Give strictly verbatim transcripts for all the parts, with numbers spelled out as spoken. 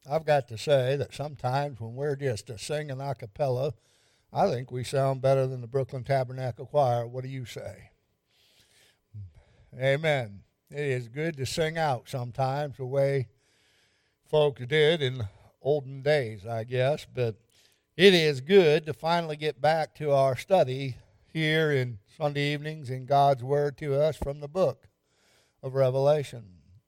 I've got to say that sometimes when we're just a singing a cappella, I think we sound better than the Brooklyn Tabernacle Choir. What do you say? Amen. It is good to sing out sometimes the way folks did in olden days, I guess. But it is good to finally get back to our study here in Sunday evenings in God's Word to us from the book of Revelation.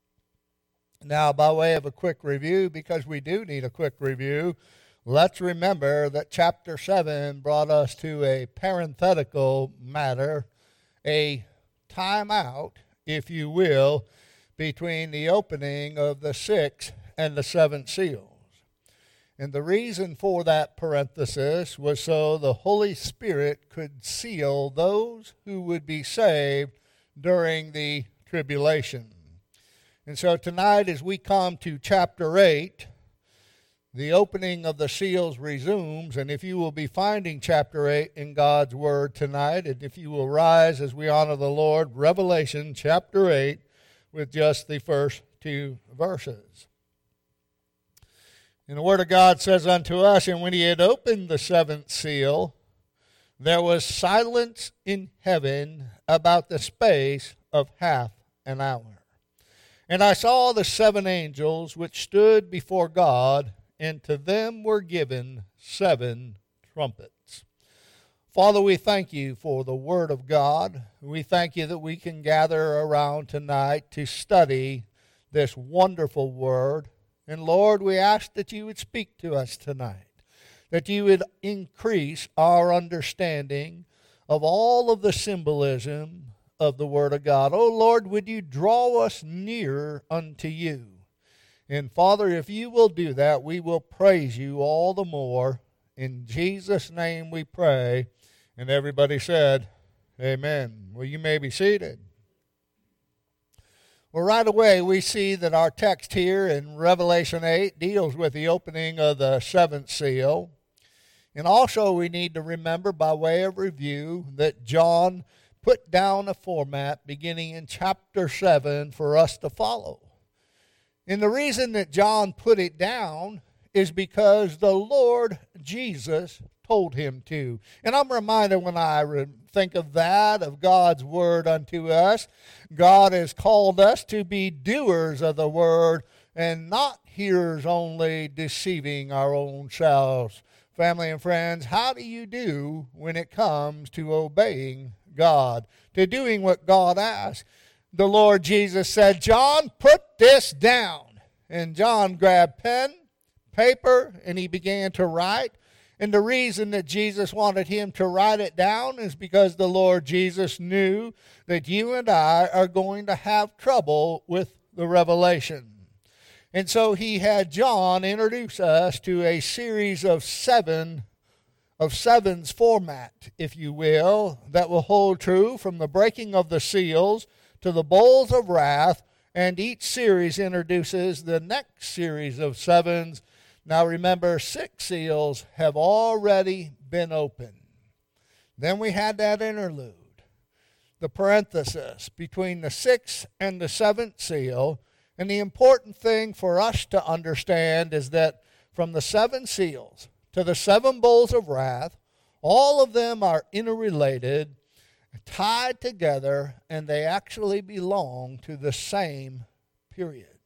Now, by way of a quick review, because we do need a quick review, let's remember that chapter seven brought us to a parenthetical matter, a time out, if you will, between the opening of the sixth and the seventh seals. And the reason for that parenthesis was so the Holy Spirit could seal those who would be saved during the tribulation. And so tonight, as we come to chapter eight, the opening of the seals resumes. And if you will be finding chapter eight in God's Word tonight, and if you will rise as we honor the Lord, Revelation chapter eight, with just the first two verses. And the Word of God says unto us, and when he had opened the seventh seal, there was silence in heaven about the space of half an hour. And I saw the seven angels which stood before God, and to them were given seven trumpets. Father, we thank you for the Word of God. We thank you that we can gather around tonight to study this wonderful Word. And Lord, we ask that you would speak to us tonight, that you would increase our understanding of all of the symbolism of the Word of God. Oh Lord, would you draw us near unto you? And Father, if you will do that, we will praise you all the more. In Jesus' name we pray. And everybody said, amen. Well, you may be seated. Well, right away we see that our text here in Revelation eight deals with the opening of the seventh seal. And also we need to remember, by way of review, that John put down a format beginning in chapter seven for us to follow. And the reason that John put it down is because the Lord Jesus told him to. And I'm reminded when I re- think of that, of God's word unto us, God has called us to be doers of the word and not hearers only, deceiving our own selves. Family and friends, how do you do when it comes to obeying God, to doing what God asks? The Lord Jesus said, John, put this down. And John grabbed pen, paper, and he began to write. And the reason that Jesus wanted him to write it down is because the Lord Jesus knew that you and I are going to have trouble with the revelation. And so he had John introduce us to a series of seven of sevens format, if you will, that will hold true from the breaking of the seals to the bowls of wrath, and each series introduces the next series of sevens. Now remember, six seals have already been opened. Then we had that interlude, the parenthesis between the sixth and the seventh seal. And the important thing for us to understand is that from the seven seals to the seven bowls of wrath, all of them are interrelated, tied together, and they actually belong to the same period.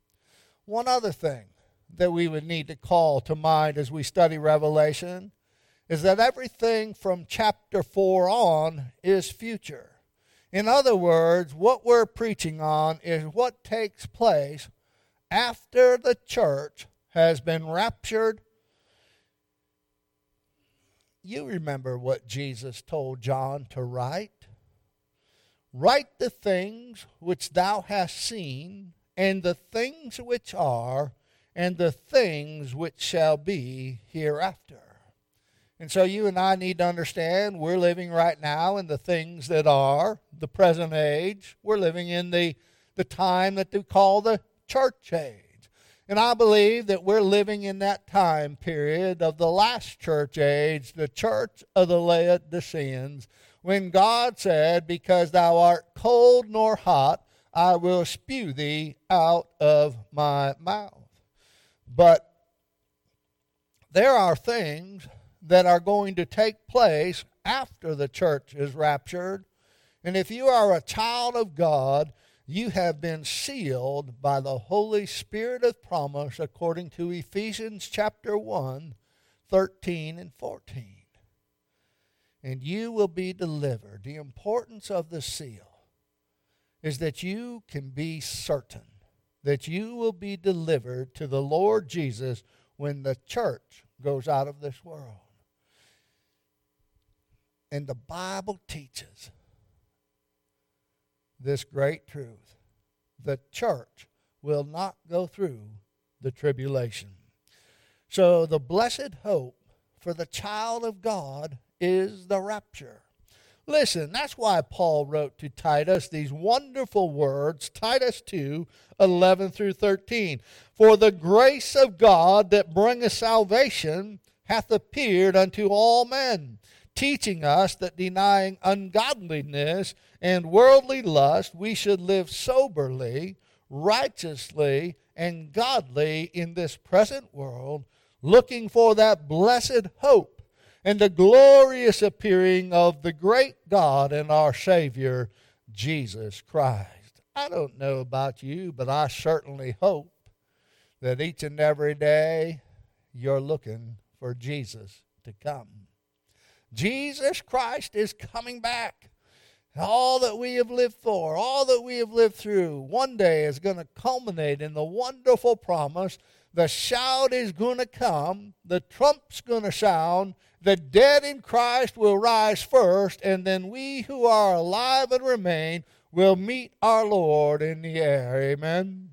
One other thing that we would need to call to mind as we study Revelation is that everything from chapter four on is future. In other words, what we're preaching on is what takes place after the church has been raptured. You remember what Jesus told John to write. Write the things which thou hast seen, and the things which are, and the things which shall be hereafter. And so you and I need to understand we're living right now in the things that are, the present age. We're living in the, the time that they call the church age. And I believe that we're living in that time period of the last church age, the church of the Laodiceans, when God said, because thou art cold nor hot, I will spew thee out of my mouth. But there are things that are going to take place after the church is raptured. And if you are a child of God, you have been sealed by the Holy Spirit of promise according to Ephesians chapter one, thirteen and fourteen. And you will be delivered. The importance of the seal is that you can be certain that you will be delivered to the Lord Jesus when the church goes out of this world. And the Bible teaches this great truth. The church will not go through the tribulation. So the blessed hope for the child of God is the rapture. Listen, that's why Paul wrote to Titus these wonderful words, Titus two, eleven through thirteen. For the grace of God that bringeth salvation hath appeared unto all men, teaching us that denying ungodliness and worldly lust, we should live soberly, righteously, and godly in this present world, looking for that blessed hope and the glorious appearing of the great God and our Savior, Jesus Christ. I don't know about you, but I certainly hope that each and every day you're looking for Jesus to come. Jesus Christ is coming back. All that we have lived for, all that we have lived through, one day is going to culminate in the wonderful promise. The shout is going to come, the trump's going to sound, the dead in Christ will rise first, and then we who are alive and remain will meet our Lord in the air. Amen.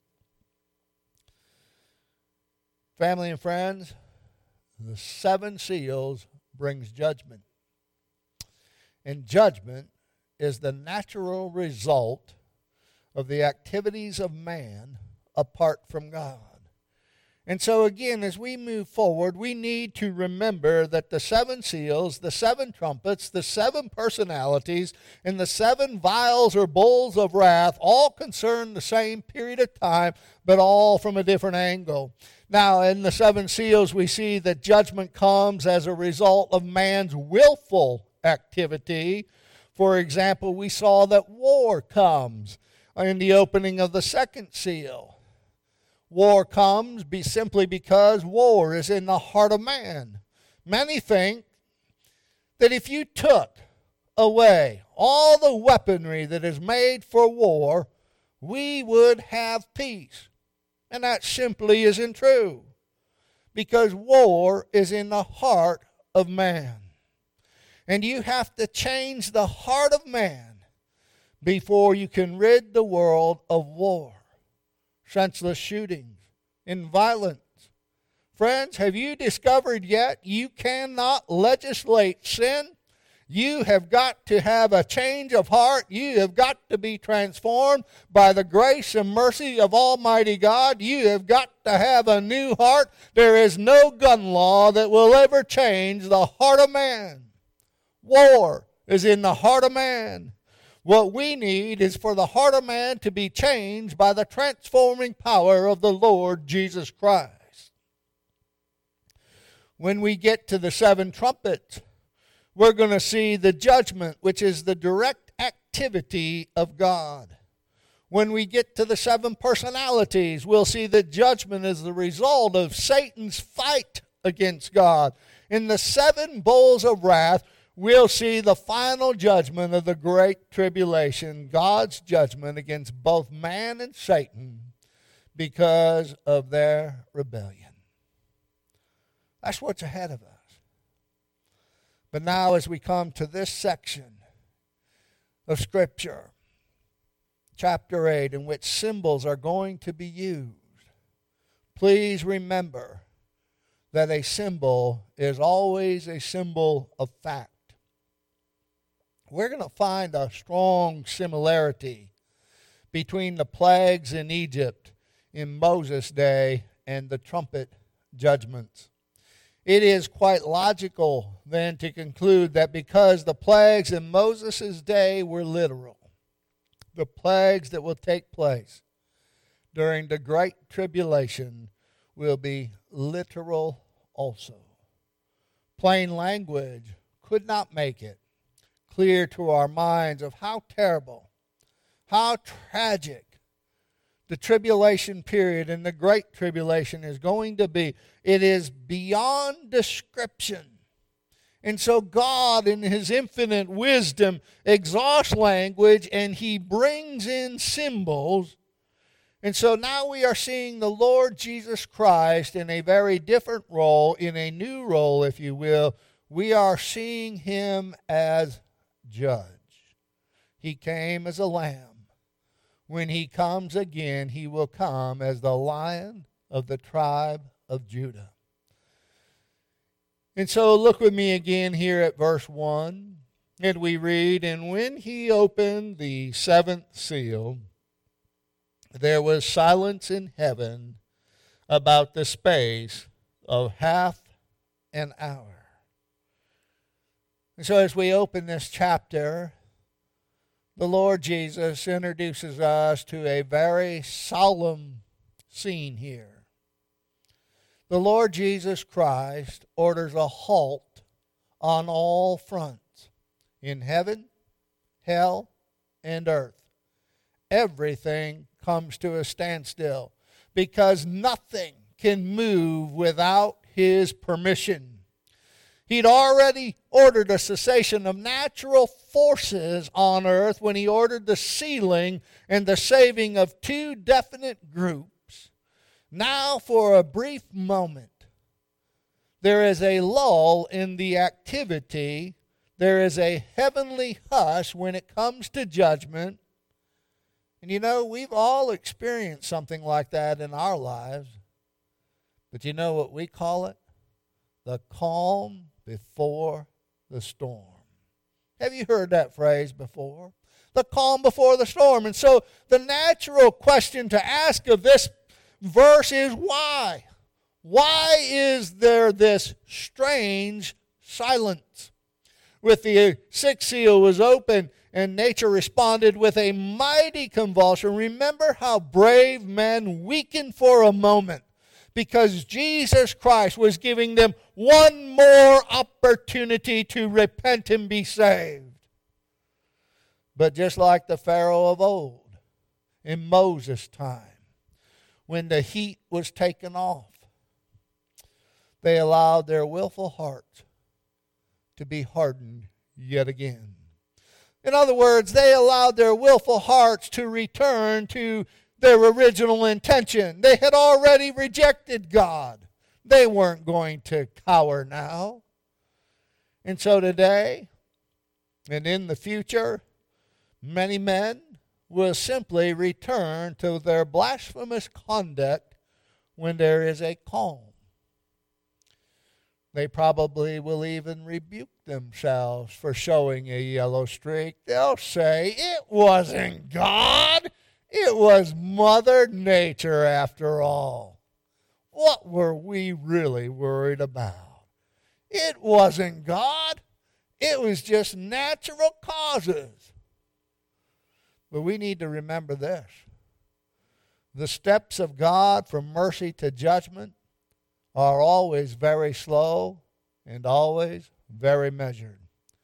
Family and friends, the seven seals brings judgment. And judgment is the natural result of the activities of man apart from God. And so again, as we move forward, we need to remember that the seven seals, the seven trumpets, the seven personalities, and the seven vials or bowls of wrath all concern the same period of time, but all from a different angle. Now, in the seven seals, we see that judgment comes as a result of man's willful activity. For example, we saw that war comes in the opening of the second seal. War comes be simply because war is in the heart of man. Many think that if you took away all the weaponry that is made for war, we would have peace. And that simply isn't true, because war is in the heart of man. And you have to change the heart of man before you can rid the world of war, senseless shootings, and violence. Friends, have you discovered yet you cannot legislate sin? You have got to have a change of heart. You have got to be transformed by the grace and mercy of Almighty God. You have got to have a new heart. There is no gun law that will ever change the heart of man. War is in the heart of man. What we need is for the heart of man to be changed by the transforming power of the Lord Jesus Christ. When we get to the seven trumpets, we're going to see the judgment, which is the direct activity of God. When we get to the seven personalities, we'll see that judgment is the result of Satan's fight against God. In the seven bowls of wrath, we'll see the final judgment of the great tribulation, God's judgment against both man and Satan because of their rebellion. That's what's ahead of us. But now as we come to this section of Scripture, chapter eight, in which symbols are going to be used, please remember that a symbol is always a symbol of fact. We're going to find a strong similarity between the plagues in Egypt in Moses' day and the trumpet judgments. It is quite logical then to conclude that because the plagues in Moses' day were literal, the plagues that will take place during the great tribulation will be literal also. Plain language could not make it clear to our minds of how terrible, how tragic the tribulation period and the great tribulation is going to be. It is beyond description. And so God, in His infinite wisdom, exhausts language and He brings in symbols. And so now we are seeing the Lord Jesus Christ in a very different role, in a new role, if you will. We are seeing Him as judge. He came as a lamb. When He comes again, He will come as the Lion of the tribe of Judah. And so look with me again here at verse one. And we read, "And when He opened the seventh seal, there was silence in heaven about the space of half an hour." And so as we open this chapter, the Lord Jesus introduces us to a very solemn scene here. The Lord Jesus Christ orders a halt on all fronts, in heaven, hell, and earth. Everything comes to a standstill because nothing can move without His permission. He'd already ordered a cessation of natural forces on earth when He ordered the sealing and the saving of two definite groups. Now, for a brief moment, there is a lull in the activity. There is a heavenly hush when it comes to judgment. And you know, we've all experienced something like that in our lives. But you know what we call it? The calm before the storm. Have you heard that phrase before? The calm before the storm. And so the natural question to ask of this verse is why? Why is there this strange silence? With the sixth seal was open and nature responded with a mighty convulsion. Remember how brave men weakened for a moment, because Jesus Christ was giving them one more opportunity to repent and be saved. But just like the Pharaoh of old, in Moses' time, when the heat was taken off, they allowed their willful hearts to be hardened yet again. In other words, they allowed their willful hearts to return to their original intention. They had already rejected God. They weren't going to cower now. And so today, and in the future, many men will simply return to their blasphemous conduct when there is a calm. They probably will even rebuke themselves for showing a yellow streak. They'll say, it wasn't God. It was Mother Nature after all. What were we really worried about? It wasn't God. It was just natural causes. But we need to remember this. The steps of God from mercy to judgment are always very slow and always very measured.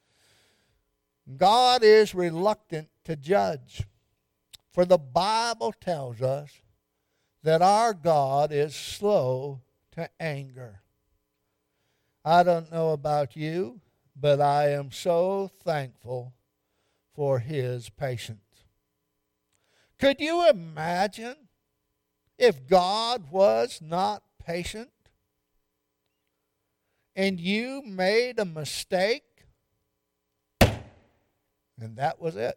God is reluctant to judge. For the Bible tells us that our God is slow to anger. I don't know about you, but I am so thankful for His patience. Could you imagine if God was not patient and you made a mistake and that was it?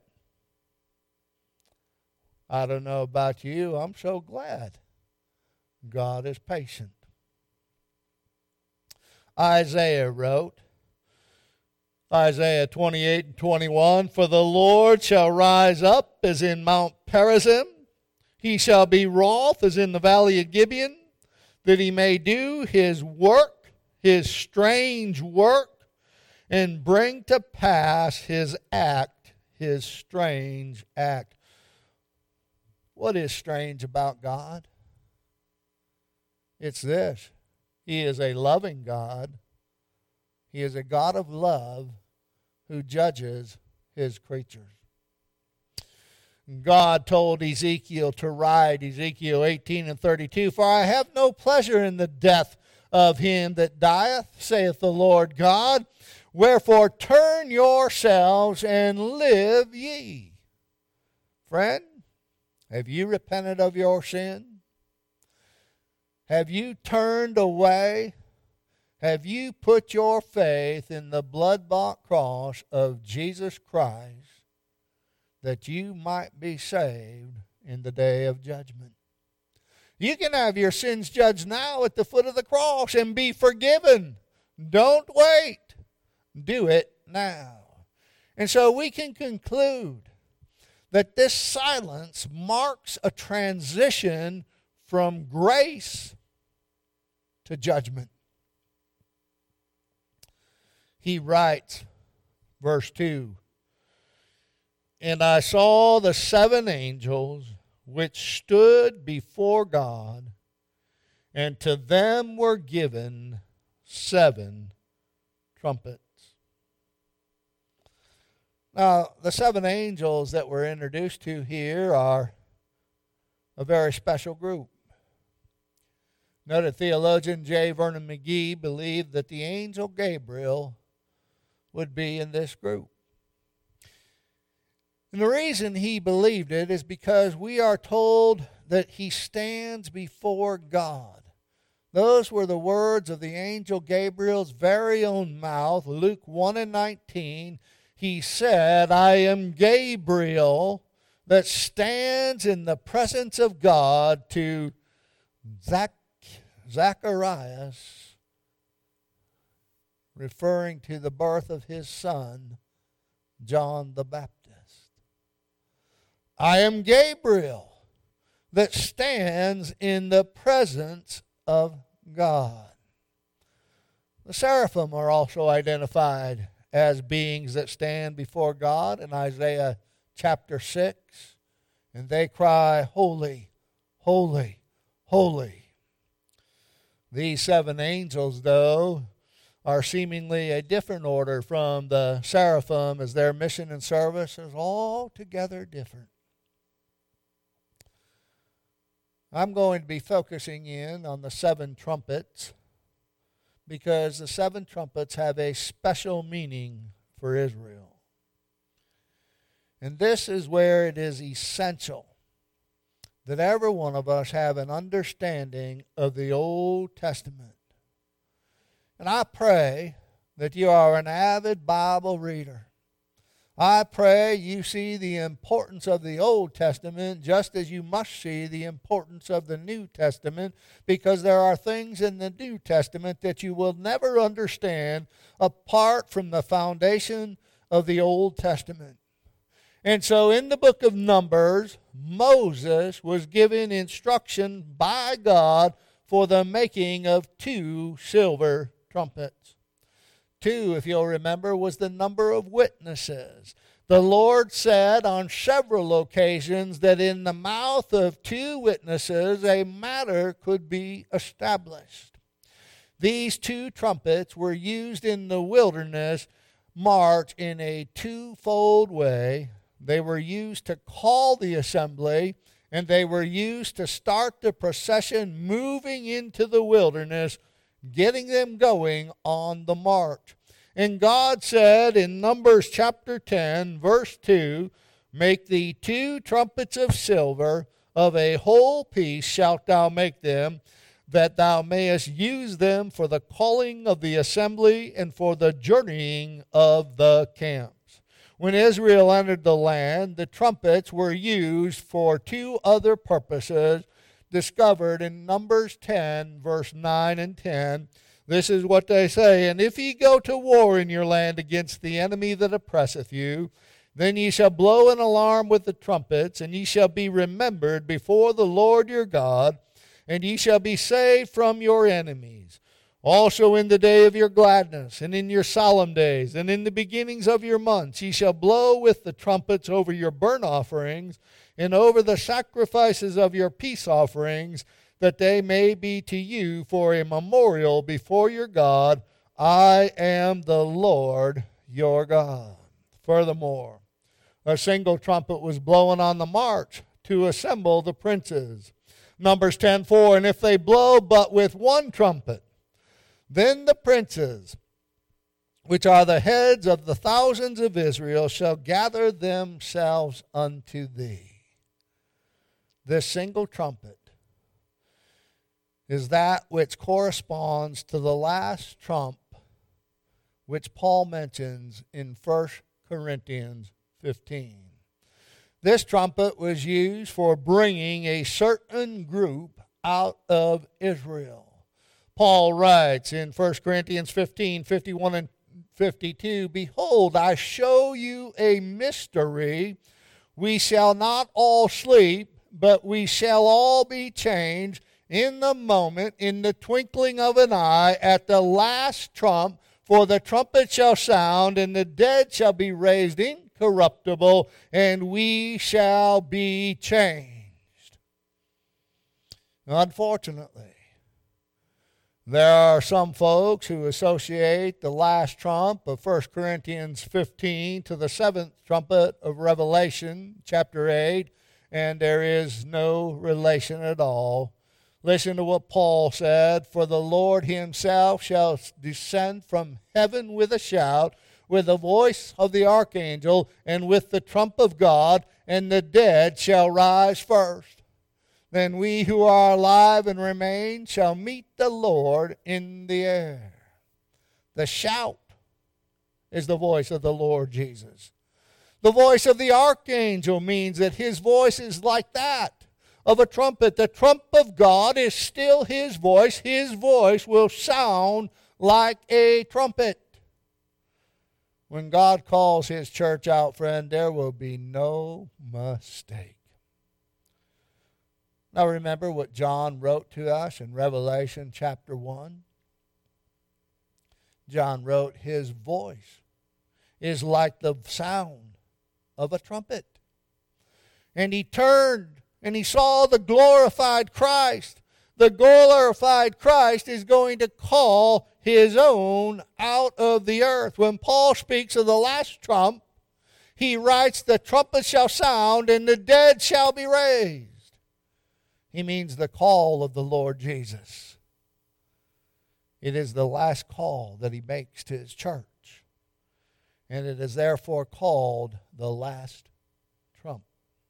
I don't know about you, I'm so glad God is patient. Isaiah wrote, Isaiah twenty-eight and twenty-one, "For the Lord shall rise up as in Mount Perazim. He shall be wroth as in the valley of Gibeon, that He may do His work, His strange work, and bring to pass His act, His strange act." What is strange about God? It's this: He is a loving God. He is a God of love who judges His creatures. God told Ezekiel to write, Ezekiel eighteen and thirty-two, "For I have no pleasure in the death of him that dieth, saith the Lord God. Wherefore turn yourselves and live ye." Friend, have you repented of your sin? Have you turned away? Have you put your faith in the blood-bought cross of Jesus Christ that you might be saved in the day of judgment? You can have your sins judged now at the foot of the cross and be forgiven. Don't wait. Do it now. And so we can conclude that this silence marks a transition from grace to judgment. He writes, verse two, "And I saw the seven angels which stood before God, and to them were given seven trumpets." Now, the seven angels that we're introduced to here are a very special group. Noted theologian J. Vernon McGee believed that the angel Gabriel would be in this group. And the reason he believed it is because we are told that he stands before God. Those were the words of the angel Gabriel's very own mouth. Luke one and nineteen, he said, "I am Gabriel that stands in the presence of God," to Zac- Zacharias, referring to the birth of his son, John the Baptist. "I am Gabriel that stands in the presence of God." The seraphim are also identified as beings that stand before God in Isaiah chapter six, and they cry, "Holy, holy, holy." These seven angels, though, are seemingly a different order from the seraphim, as their mission and service is altogether different. I'm going to be focusing in on the seven trumpets because the seven trumpets have a special meaning for Israel. And this is where it is essential that every one of us have an understanding of the Old Testament. And I pray that you are an avid Bible reader. I pray you see the importance of the Old Testament just as you must see the importance of the New Testament, because there are things in the New Testament that you will never understand apart from the foundation of the Old Testament. And so in the book of Numbers, Moses was given instruction by God for the making of two silver trumpets. Two, if you'll remember, was the number of witnesses. The Lord said on several occasions that in the mouth of two witnesses a matter could be established. These two trumpets were used in the wilderness march in a twofold way. They were used to call the assembly, and they were used to start the procession moving into the wilderness, getting them going on the march. And God said in Numbers chapter ten, verse two, "Make thee two trumpets of silver, of a whole piece shalt thou make them, that thou mayest use them for the calling of the assembly and for the journeying of the camps." When Israel entered the land, the trumpets were used for two other purposes discovered in Numbers ten, verse nine and ten. This is what they say: "And if ye go to war in your land against the enemy that oppresseth you, then ye shall blow an alarm with the trumpets, and ye shall be remembered before the Lord your God, and ye shall be saved from your enemies. Also in the day of your gladness, and in your solemn days, and in the beginnings of your months, ye shall blow with the trumpets over your burnt offerings, and over the sacrifices of your peace offerings, that they may be to you for a memorial before your God. I am the Lord your God. Furthermore, a single trumpet was blown on the march to assemble the princes. Numbers ten four, and if they blow but with one trumpet, then the princes, which are the heads of the thousands of Israel, shall gather themselves unto thee. This single trumpet is that which corresponds to the last trump which Paul mentions in First Corinthians fifteen. This trumpet was used for bringing a certain group out of Israel. Paul writes in First Corinthians fifteen, fifty-one and fifty-two, behold, I show you a mystery. We shall not all sleep, but we shall all be changed in the moment, in the twinkling of an eye, at the last trump. For the trumpet shall sound, and the dead shall be raised incorruptible, and we shall be changed. Unfortunately, there are some folks who associate the last trump of First Corinthians fifteen to the seventh trumpet of Revelation chapter eight, and there is no relation at all. Listen to what Paul said, for the Lord himself shall descend from heaven with a shout, with the voice of the archangel, and with the trump of God, and the dead shall rise first. Then we who are alive and remain shall meet the Lord in the air. The shout is the voice of the Lord Jesus. The voice of the archangel means that his voice is like that of a trumpet. The trump of God is still his voice. His voice will sound like a trumpet. When God calls his church out, friend, there will be no mistake. Now remember what John wrote to us in Revelation chapter one. John wrote, his voice is like the sound of a trumpet. And he turned and he saw the glorified Christ. The glorified Christ is going to call his own out of the earth. When Paul speaks of the last trump, he writes, the trumpet shall sound and the dead shall be raised. He means the call of the Lord Jesus. It is the last call that he makes to his church. And it is therefore called the last trump.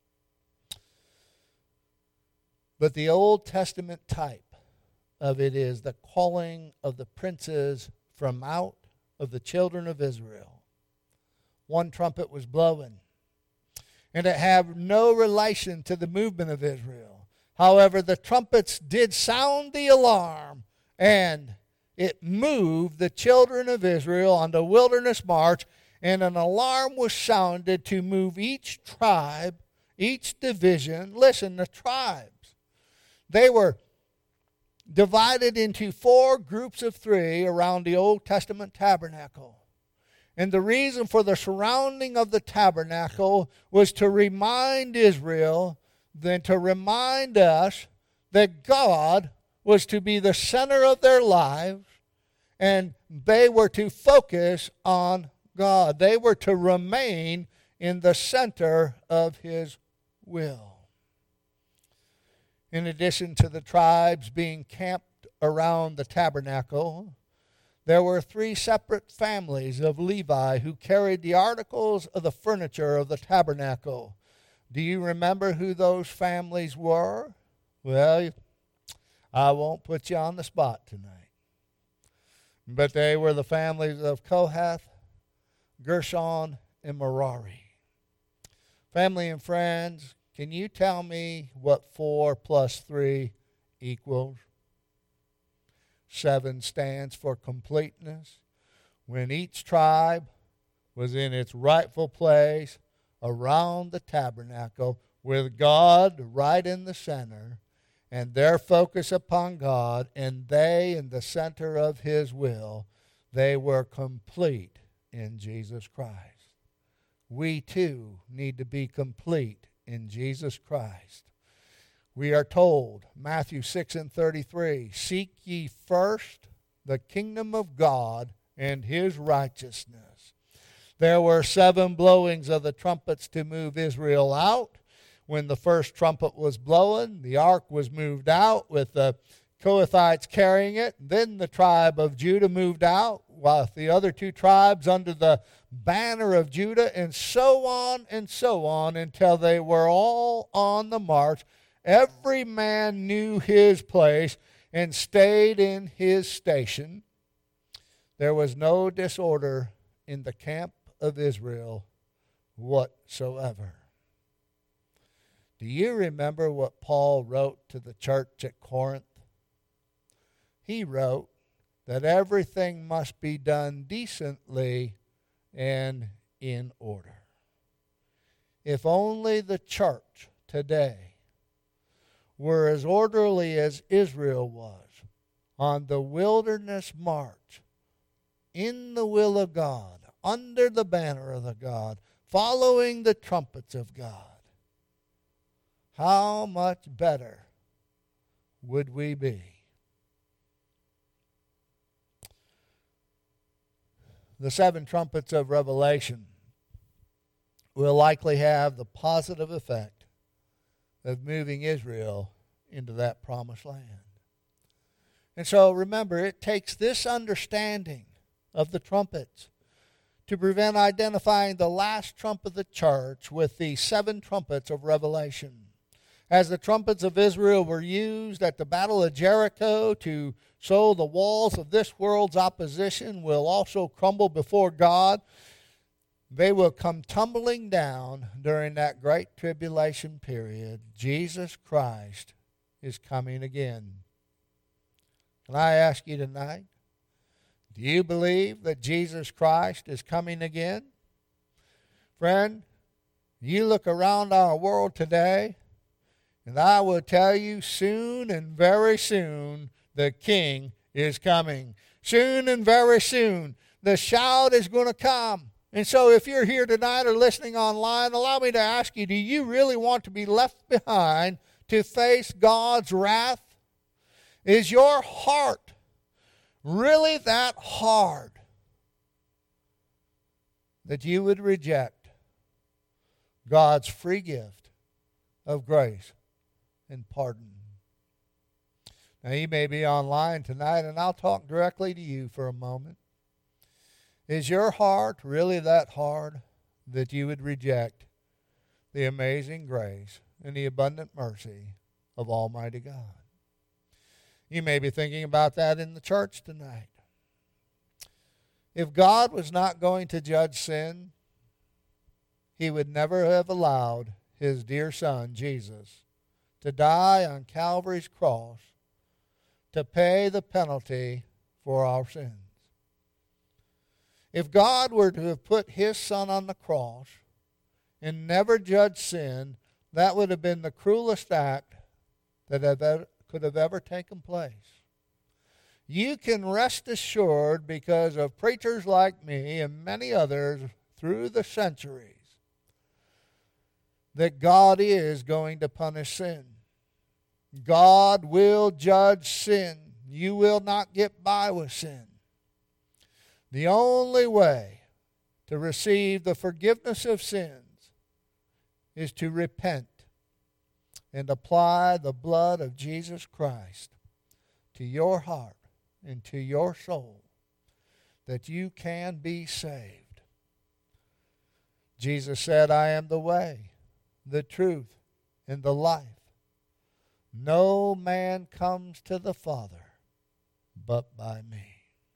But the Old Testament type of it is the calling of the princes from out of the children of Israel. One trumpet was blowing, and it had no relation to the movement of Israel. However, the trumpets did sound the alarm, and it moved the children of Israel on the wilderness march, and an alarm was sounded to move each tribe, each division. Listen, the tribes. They were divided into four groups of three around the Old Testament tabernacle. And the reason for the surrounding of the tabernacle was to remind Israel, then to remind us that God was to be the center of their lives, and they were to focus on God. They were to remain in the center of his will. In addition to the tribes being camped around the tabernacle, there were three separate families of Levi who carried the articles of the furniture of the tabernacle. Do you remember who those families were? Well, I won't put you on the spot tonight. But they were the families of Kohath, Gershon, and Merari. Family and friends, can you tell me what four plus three equals? Seven stands for completeness. When each tribe was in its rightful place around the tabernacle with God right in the center, and their focus upon God, and they in the center of his will, they were complete in Jesus Christ. We too need to be complete in Jesus Christ. We are told, Matthew six and thirty-three, seek ye first the kingdom of God and his righteousness. There were seven blowings of the trumpets to move Israel out. When the first trumpet was blown, the ark was moved out with the Kohathites carrying it. Then the tribe of Judah moved out, while the other two tribes under the banner of Judah, and so on and so on until they were all on the march. Every man knew his place and stayed in his station. There was no disorder in the camp of Israel whatsoever. Do you remember what Paul wrote to the church at Corinth? He wrote that everything must be done decently and in order. If only the church today were as orderly as Israel was on the wilderness march, in the will of God, under the banner of the God, following the trumpets of God, how much better would we be? The seven trumpets of Revelation will likely have the positive effect of moving Israel into that promised land. And so remember, it takes this understanding of the trumpets to prevent identifying the last trump of the church with the seven trumpets of Revelation. As the trumpets of Israel were used at the Battle of Jericho to so the walls of this world's opposition will also crumble before God. They will come tumbling down during that great tribulation period. Jesus Christ is coming again. Can I ask you tonight, do you believe that Jesus Christ is coming again? Friend, you look around our world today, and I will tell you, soon and very soon, the King is coming. Soon and very soon, the shout is going to come. And so if you're here tonight or listening online, allow me to ask you, do you really want to be left behind to face God's wrath? Is your heart really that hard that you would reject God's free gift of grace and pardon? Now, you may be online tonight, and I'll talk directly to you for a moment. Is your heart really that hard that you would reject the amazing grace and the abundant mercy of Almighty God? You may be thinking about that in the church tonight. If God was not going to judge sin, He would never have allowed His dear Son, Jesus, to die on Calvary's cross to pay the penalty for our sins. If God were to have put His Son on the cross and never judged sin, that would have been the cruelest act that have ever, could have ever taken place. You can rest assured, because of preachers like me and many others through the centuries, that God is going to punish sin. God will judge sin. You will not get by with sin. The only way to receive the forgiveness of sins is to repent and apply the blood of Jesus Christ to your heart and to your soul, that you can be saved. Jesus said, I am the way, the truth, and the life. No man comes to the Father but by me.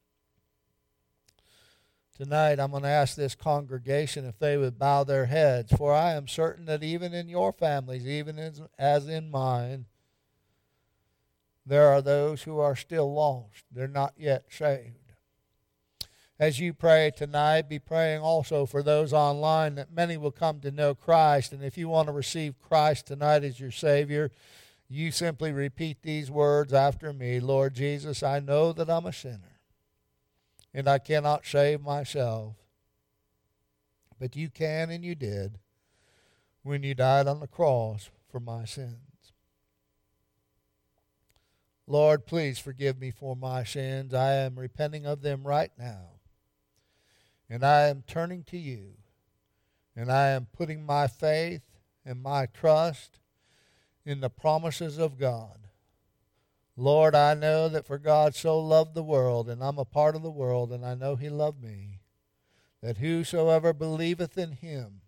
Tonight I'm going to ask this congregation if they would bow their heads, for I am certain that even in your families, even as, as in mine, there are those who are still lost. They're not yet saved. As you pray tonight, be praying also for those online, that many will come to know Christ. And if you want to receive Christ tonight as your Savior, you simply repeat these words after me. Lord Jesus, I know that I'm a sinner, and I cannot save myself. But you can, and you did, when you died on the cross for my sins. Lord, please forgive me for my sins. I am repenting of them right now. And I am turning to you. And I am putting my faith and my trust in the promises of God. Lord, I know that for God so loved the world, and I'm a part of the world, and I know he loved me, that whosoever believeth in him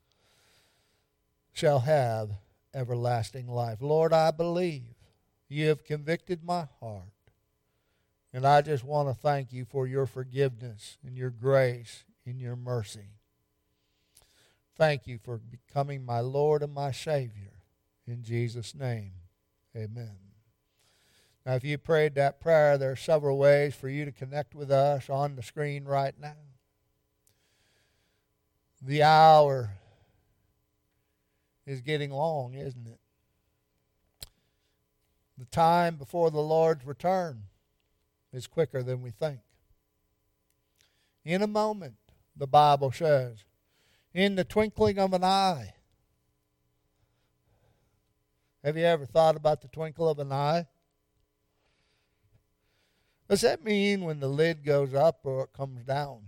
shall have everlasting life. Lord, I believe. You have convicted my heart. And I just want to thank you for your forgiveness and your grace and your mercy. Thank you for becoming my Lord and my Savior. In Jesus' name, amen. Now, if you prayed that prayer, there are several ways for you to connect with us on the screen right now. The hour is getting long, isn't it? The time before the Lord's return is quicker than we think. In a moment, the Bible says, in the twinkling of an eye. Have you ever thought about the twinkle of an eye? Does that mean when the lid goes up or it comes down?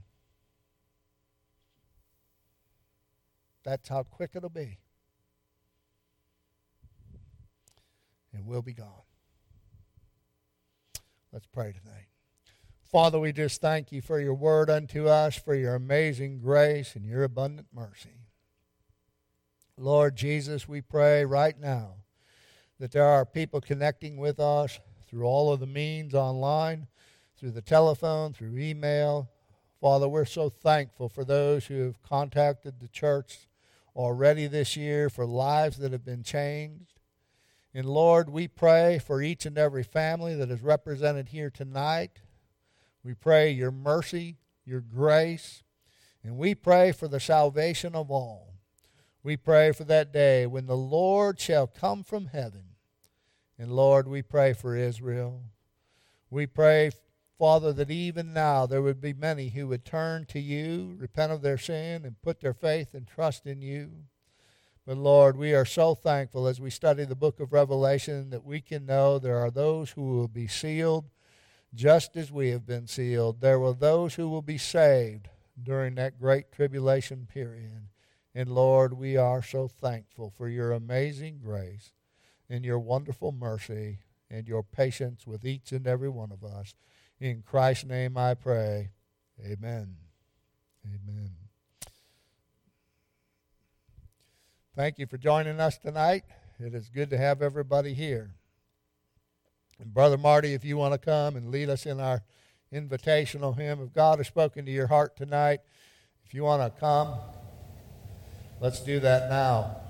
That's how quick it'll be. And we'll be gone. Let's pray tonight. Father, we just thank you for your word unto us, for your amazing grace and your abundant mercy. Lord Jesus, we pray right now that there are people connecting with us through all of the means online, through the telephone, through email. Father, we're so thankful for those who have contacted the church already this year, for lives that have been changed. And Lord, we pray for each and every family that is represented here tonight. We pray your mercy, your grace, and we pray for the salvation of all. We pray for that day when the Lord shall come from heaven. And Lord, we pray for Israel. We pray, Father, that even now there would be many who would turn to you, repent of their sin, and put their faith and trust in you. But Lord, we are so thankful as we study the book of Revelation that we can know there are those who will be sealed just as we have been sealed. There will those who will be saved during that great tribulation period. And Lord, we are so thankful for your amazing grace and your wonderful mercy and your patience with each and every one of us. In Christ's name I pray. Amen. Amen. Thank you for joining us tonight. It is good to have everybody here. And Brother Marty, if you want to come and lead us in our invitational hymn, if God has spoken to your heart tonight, if you want to come, let's do that now.